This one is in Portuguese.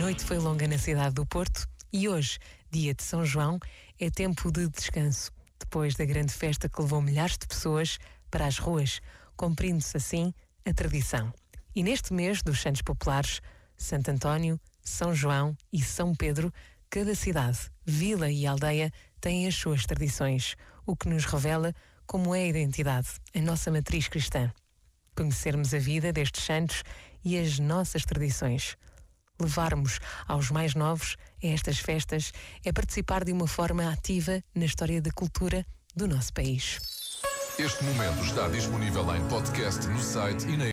noite foi longa na cidade do Porto e hoje, dia de São João, é tempo de descanso, depois da grande festa que levou milhares de pessoas para as ruas, cumprindo-se assim a tradição. E neste mês dos Santos Populares, Santo António, São João e São Pedro, cada cidade, vila e aldeia têm as suas tradições, o que nos revela como é a identidade, a nossa matriz cristã. Conhecermos a vida destes santos e as nossas tradições. Levarmos aos mais novos a estas festas é participar de uma forma ativa na história da cultura do nosso país. Este momento está disponível em podcast no site e na